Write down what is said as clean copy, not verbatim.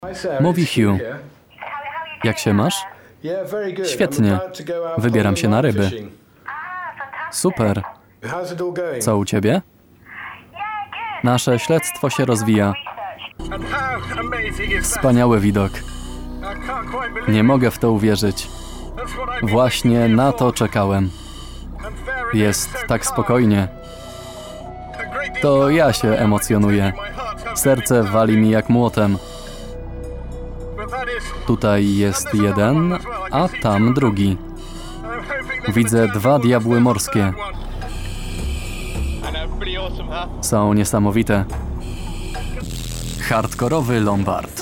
Mówi Hugh. Jak się masz? Świetnie. Wybieram się na ryby. Super. Co u ciebie? Nasze śledztwo się rozwija. Wspaniały widok. Nie mogę w to uwierzyć. Właśnie na to czekałem. Jest tak spokojnie. To ja się emocjonuję. Serce wali mi jak młotem. Tutaj jest jeden, a tam drugi. Widzę 2 diabły morskie. Są niesamowite. Hardkorowy Lombard.